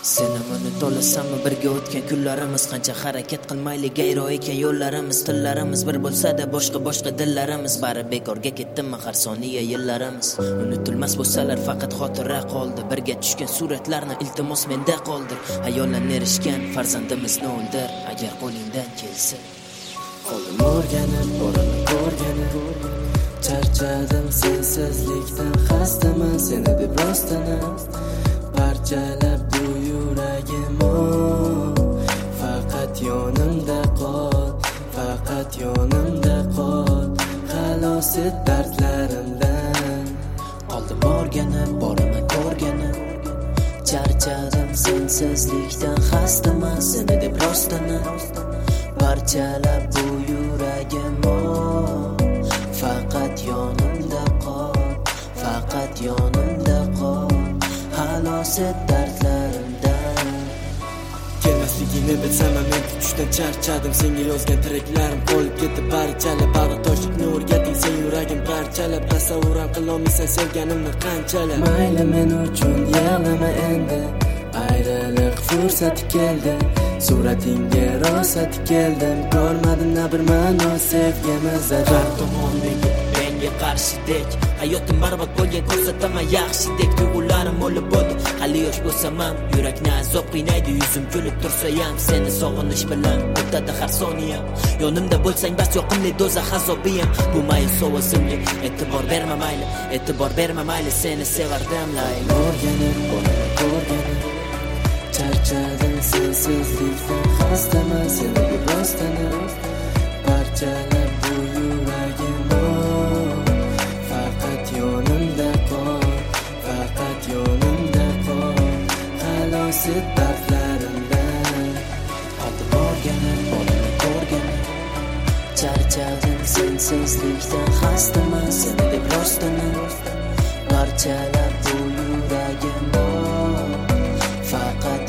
Sen ham unut olasanmi birga o'tgan kunlarimiz, qancha harakat qilmayli gayro ekan yo'llarimiz, tillarimiz bir bo'lsa-da boshqa dillarimiz, bari bekorga ketdimi har soniya yillarimiz. Unutilmas bo'lsalar faqat xotira qoldi, birga tushgan suratlarni iltimos menda qoldir. Hayollan erishgan farzandimizni o'ldir agar qo'lingdan kelsa. Qoldim o'rganib, borini ko'rganib, charchadim sensizlikdan, xastaman seni deb rostana parchalab bu yuragim. Faqat yonimda qol, faqat yonimda qol, xalos et dardlarimdan. Qoldim o'rganib, borini ko'rganib, charchadim sensizlikdan, xastaman seni deb rostana parchalab bu yuragim. Faqat yonimda qol, faqat yonimda qol, xalos et dardlarimdan. Kelmasligini bilsam ham men tutishdan charchadim, senga yozgan tilaklarim qolib ketdi barchalab. Bag'ritoshlikni o'rgating sen yuragim parchalab, tasavvur ham qilolmaysan sevganimni qanchalab. Mayli men uchun yig'lama endi, ayriliq fursati keldi, suratingga rosati keldim, ko'rmadim na bir ma'no sevgimiz. Har tomondagi menga qarshidek, hayotim barbod bo'lgan ko'rsataman yaxshidek. Tuyg'ularim o'lib bo'ldi hali yosh bo'lsam ham, yurakni azob qiynaydi yuzim kulib tursa ham. Seni sog'inish bilan o'tadi har soniyam, yonimda bo'lsang bas yoqimli do'zax azobiyam. Bu mayus ovozimga e'tibor berma mayli, e'tibor berma mayli, seni sevardim layli. O'rganib, o'rganib, charchadim sensizlikdan, xastaman seni deb rostana parchalab bu yuragim. Faqat yonimda qol, faqat yonimda qol, xalos et dardlarimdan. Qoldim o'rganib, borini ko'rganib, charchadim sensizlikdan, xastaman seni deb rostana parchalab bu yuragim. Faqat